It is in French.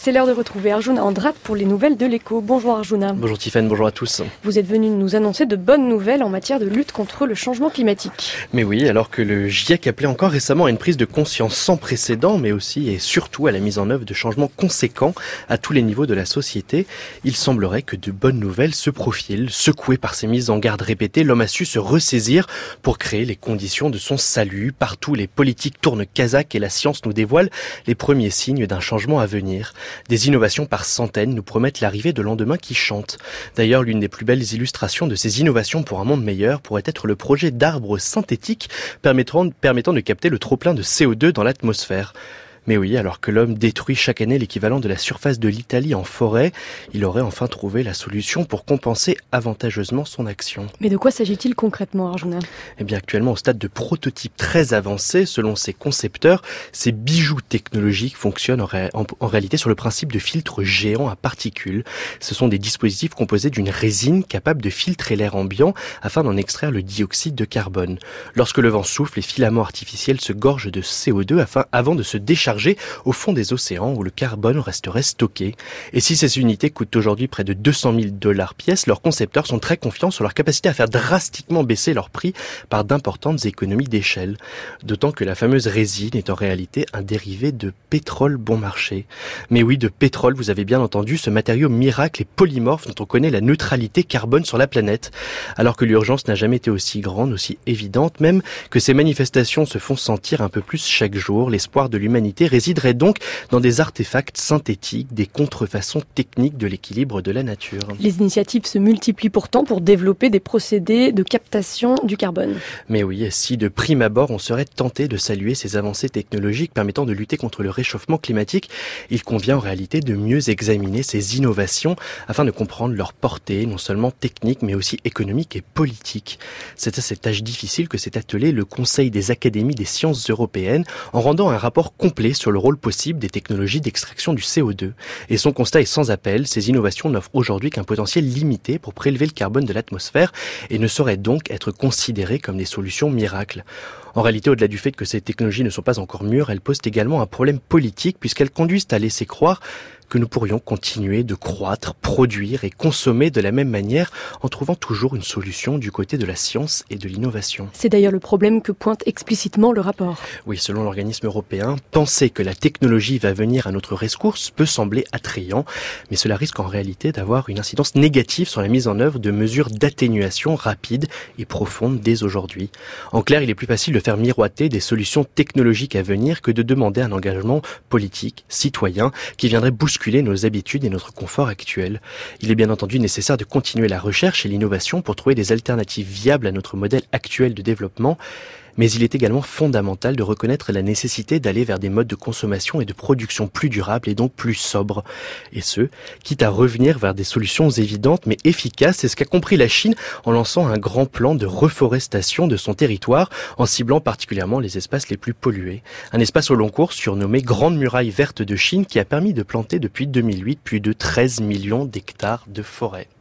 C'est l'heure de retrouver Arjuna Andrade pour les nouvelles de l'Écho. Bonjour Arjuna. Bonjour Tiffany, bonjour à tous. Vous êtes venu nous annoncer de bonnes nouvelles en matière de lutte contre le changement climatique. Mais oui, alors que le GIEC appelait encore récemment à une prise de conscience sans précédent, mais aussi et surtout à la mise en œuvre de changements conséquents à tous les niveaux de la société, il semblerait que de bonnes nouvelles se profilent. Secoué par ces mises en garde répétées, l'homme a su se ressaisir pour créer les conditions de son salut. Partout, les politiques tournent Kazakh et la science nous dévoile les premiers signes d'un changement à venir. Des innovations par centaines nous promettent l'arrivée de lendemains qui chantent. D'ailleurs, l'une des plus belles illustrations de ces innovations pour un monde meilleur pourrait être le projet d'arbres synthétiques permettant de capter le trop-plein de CO2 dans l'atmosphère. Mais oui, alors que l'homme détruit chaque année l'équivalent de la surface de l'Italie en forêt, il aurait enfin trouvé la solution pour compenser avantageusement son action. Mais de quoi s'agit-il concrètement, Arjuna ? Eh bien, actuellement, au stade de prototype très avancé, selon ses concepteurs, ces bijoux technologiques fonctionnent en réalité sur le principe de filtres géants à particules. Ce sont des dispositifs composés d'une résine capable de filtrer l'air ambiant afin d'en extraire le dioxyde de carbone. Lorsque le vent souffle, les filaments artificiels se gorgent de CO2 avant de se décharger au fond des océans où le carbone resterait stocké. Et si ces unités coûtent aujourd'hui près de $200 000 pièce, leurs concepteurs sont très confiants sur leur capacité à faire drastiquement baisser leur prix par d'importantes économies d'échelle. D'autant que la fameuse résine est en réalité un dérivé de pétrole bon marché. Mais oui, de pétrole, vous avez bien entendu, ce matériau miracle et polymorphe dont on connaît la neutralité carbone sur la planète. Alors que l'urgence n'a jamais été aussi grande, aussi évidente, même que ces manifestations se font sentir un peu plus chaque jour, l'espoir de l'humanité résiderait donc dans des artefacts synthétiques, des contrefaçons techniques de l'équilibre de la nature. Les initiatives se multiplient pourtant pour développer des procédés de captation du carbone. Mais oui, si de prime abord on serait tenté de saluer ces avancées technologiques permettant de lutter contre le réchauffement climatique, il convient en réalité de mieux examiner ces innovations afin de comprendre leur portée, non seulement technique mais aussi économique et politique. C'est à cette tâche difficile que s'est attelé le Conseil des académies des sciences européennes en rendant un rapport complet sur le rôle possible des technologies d'extraction du CO2. Et son constat est sans appel, ces innovations n'offrent aujourd'hui qu'un potentiel limité pour prélever le carbone de l'atmosphère et ne sauraient donc être considérées comme des solutions miracles. En réalité, au-delà du fait que ces technologies ne sont pas encore mûres, elles posent également un problème politique puisqu'elles conduisent à laisser croire que nous pourrions continuer de croître, produire et consommer de la même manière en trouvant toujours une solution du côté de la science et de l'innovation. C'est d'ailleurs le problème que pointe explicitement le rapport. Oui, selon l'organisme européen, penser que la technologie va venir à notre rescousse peut sembler attrayant, mais cela risque en réalité d'avoir une incidence négative sur la mise en œuvre de mesures d'atténuation rapides et profondes dès aujourd'hui. En clair, il est plus facile de faire miroiter des solutions technologiques à venir que de demander un engagement politique, citoyen, qui viendrait bousculer nos habitudes et notre confort actuel. Il est bien entendu nécessaire de continuer la recherche et l'innovation pour trouver des alternatives viables à notre modèle actuel de développement, mais il est également fondamental de reconnaître la nécessité d'aller vers des modes de consommation et de production plus durables et donc plus sobres. Et ce, quitte à revenir vers des solutions évidentes mais efficaces, c'est ce qu'a compris la Chine en lançant un grand plan de reforestation de son territoire, en ciblant particulièrement les espaces les plus pollués. Un espace au long cours surnommé Grande Muraille Verte de Chine qui a permis de planter depuis 2008 plus de 13 millions d'hectares de forêt.